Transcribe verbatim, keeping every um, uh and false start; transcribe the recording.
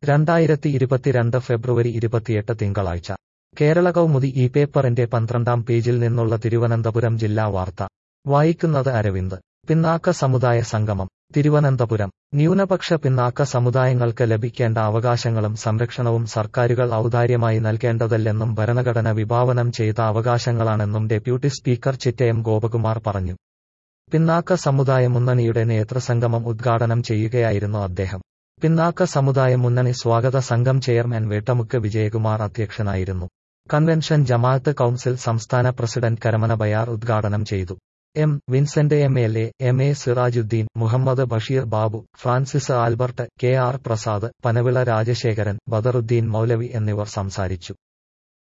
രണ്ടായിരത്തി ഇരുപത്തിരണ്ട് ഫെബ്രുവരി ഇരുപത്തിയെട്ട് തിങ്കളാഴ്ച കേരള കൗമുദി ഈ പേപ്പറിന്റെ പന്ത്രണ്ടാം പേജിൽ നിന്നുള്ള തിരുവനന്തപുരം ജില്ലാ വാർത്ത വായിക്കുന്നത് അരവിന്ദ്. പിന്നാക്ക സമുദായ സംഗമം തിരുവനന്തപുരം. ന്യൂനപക്ഷ പിന്നാക്ക സമുദായങ്ങൾക്ക് ലഭിക്കേണ്ട അവകാശങ്ങളും സംരക്ഷണവും സർക്കാരുകൾ ഔദാര്യമായി നൽകേണ്ടതല്ലെന്നും ഭരണഘടന വിഭാവനം ചെയ്ത അവകാശങ്ങളാണെന്നും ഡെപ്യൂട്ടി സ്പീക്കർ ചിറ്റയം ഗോപകുമാർ പറഞ്ഞു. പിന്നാക്ക സമുദായ മുന്നണിയുടെ നേതൃസംഗമം ഉദ്ഘാടനം ചെയ്യുകയായിരുന്നു അദ്ദേഹം. പിന്നാക്ക സമുദായ മുന്നണി സ്വാഗത സംഘം ചെയർമാൻ വേട്ടമുക്ക് വിജയകുമാർ അധ്യക്ഷനായിരുന്നു. കൺവെൻഷൻ ജമാഅത്ത് കൗൺസിൽ സംസ്ഥാന പ്രസിഡന്റ് കരമന ബയാർ ഉദ്ഘാടനം ചെയ്തു. M Vincent M L A, M A Sirajuddin, Muhammad Basheer Babu, Francis Albert, K R Prasad, Panavila Rajasekharan, Badaruddin Maulavi എന്നിവർ സംസാരിച്ചു.